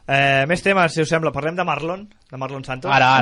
Més temes, si us sembla. Parlem de Marlon Santos. Ara.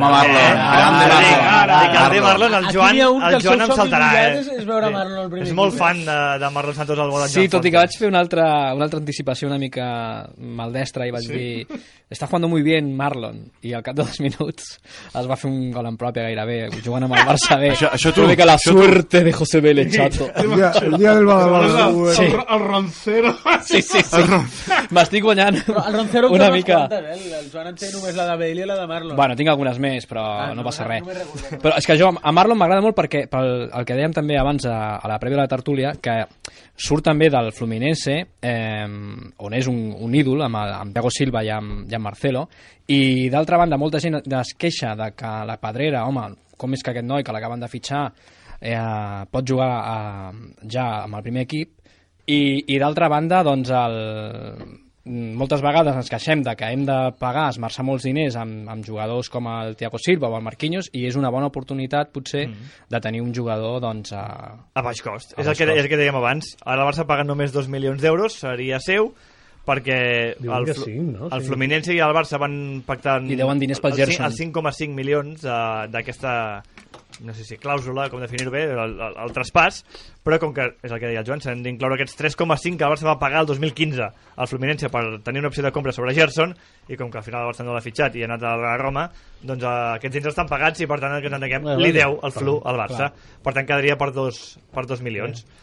Marlon, el Joan em saltarà. És molt fan de Marlon Santos al Bola. Sí, tot i que vaig fer una altra anticipació una mica maldestra i vaig dir està jugando muy bien Marlon, i al cap de 2 minuts es va fer un gol en pròpia gairebé, jugant amb el Barça bé. Una mica la suerte de José Vélez Chato. El dia del Badalona. El roncero. Sí. M'estic guanyant una mica. El Joan en té només la de Bale i la de Marlon. Bueno, tinc algunes més, però no passa res. Però és que a Marlon m'agrada molt perquè, pel que dèiem també abans a la prèvia de la tertúlia, que surt també del Fluminense, on és un ídol amb Thiago Silva i amb Marcelo, i d'altra banda molta gent es queixa de que la Pedrera, home, com és que aquest noi que l'acaben de fitxar pot jugar ja amb el primer equip, i d'altra banda doncs moltes vegades ens queixem de que hem de pagar, esmerçar molts diners amb jugadors com el Thiago Silva o el Marquinhos, i és una bona oportunitat potser de tenir un jugador doncs a baix cost. És el que dèiem abans. Ara el Barça pagant només 2 milions d'euros, seria seu, perquè el Fluminense i el Barça van pactar i deuen diners pel Gerson els 5,5 milions d'aquesta, no sé si clàusula, com definir-ho bé, el traspàs, però com que és el que deia el Joan, s'han d'incloure aquests 3,5 que el Barça va pagar el 2015 al Fluminense per tenir una opció de compra sobre Gerson, i com que al final el Barça no l'ha fitxat i ha anat a la Roma, doncs aquests diners estan pagats i per tant el que ens entenguem li deu el Flu al Barça. Per tant quedaria per 2 milions.